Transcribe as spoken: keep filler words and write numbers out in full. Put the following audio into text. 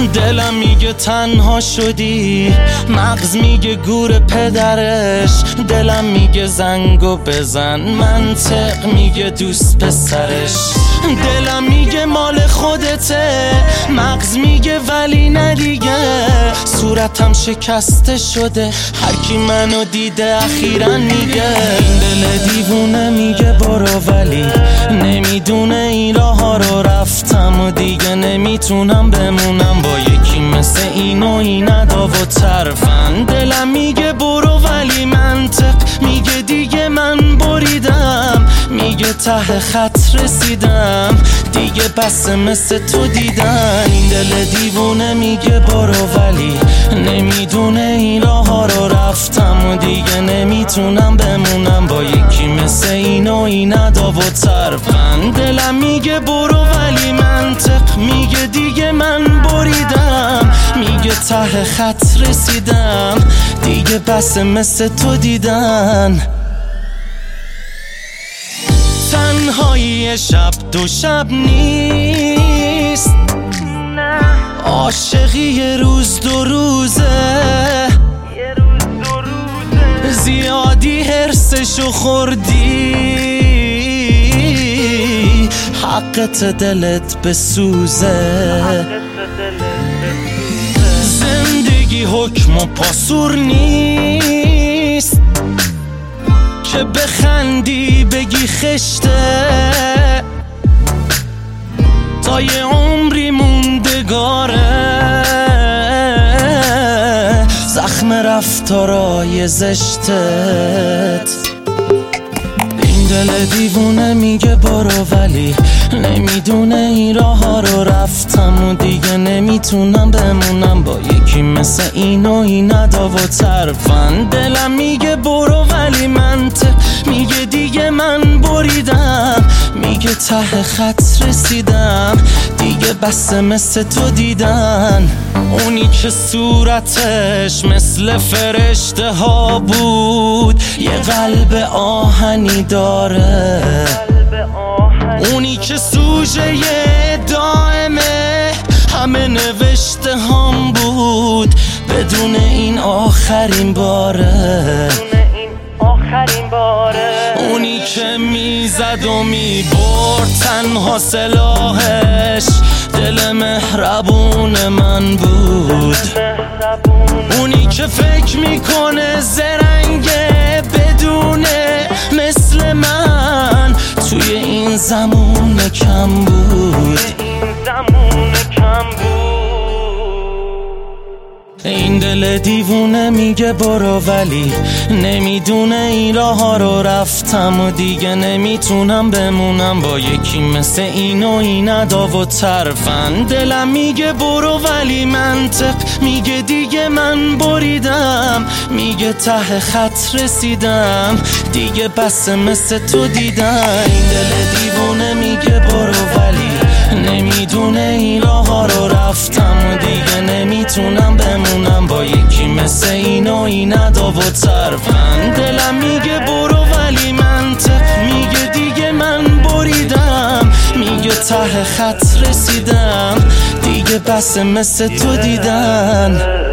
دلم میگه تنها شدی، مغز میگه گور پدرش، دلم میگه زنگو بزن، منطق میگه دوست پسرش. دلم میگه مال خودته، مغز میگه ولی نه دیگه، صورتم شکسته شده، هر کی منو دیده اخیراً میگه. این دل دیوونه میگه برو ولی نمیدونه این راه ها رو رفتم و دیگه نمیتونم بمونم با یکی مثل این و این ادا و طرفن. دلم میگه برو ولی منطق میگه دیگه من بریدم، میگه ته خط رسیدم دیگه بس مثل تو دیدن. این دل دیوونه میگه برو ولی نمیدونه این راه ها رو رفتم و دیگه نمیتونم بمونم با یکی مثل این و این ادا و طرفن. دلم میگه برو ولی منطق میگه دیگه من بریدم، میگه ته خط رسیدم دیگه بس مثل تو دیدن. تنهایی شب دو شب نیست، عاشقی یه روز دو روزه، زیادی حرسشو خوردی، حقت دلت بسوزه. زندگی حکم و پاسور نیست که بخندی بگی خشته، تا یه عمری موندگاره زخم رفتارای زشتت. این دل دیوونه میگه برو ولی نمیدونه این راه ها رو رفتم و دیگه نمیتونم بمونم با یکی مثل این و این ادا و طرفن. دلم میگه برو ولی منطق میگه دیگه من بریدم، میگه ته خط رسیدم دیگه بس مثل تو دیدن. اونی که صورتش مثل فرشته ها بود یه قلب آهنی داره، اونی که سوژه دائمه همه نوشته هم بود بدون این آخرین باره، اونی که میزد و میبرد تنها سلاحش دل مهربون من بود، اونی که فکر میکنه زرنگه بدونه مثل من توی این زمان کم بود. این دل دیوونه میگه برو ولی نمیدونه این راه ها رو رفتم و دیگه نمیتونم بمونم با یکی مثل این و این ادا و طرفن. دلم میگه برو ولی منطق میگه دیگه من بریدم، میگه ته خط رسیدم دیگه بس مثل تو دیدن. این دل دیوونه میگه برو ولی نمیدونه این راه ها رو رفتم و دیگه نمیتونم بمونم با یکی مثل این و این ادا و طرفن. دلم میگه برو ولی منطق میگه دیگه من بریدم، میگه ته خط رسیدم دیگه بس مثل تو دیدن.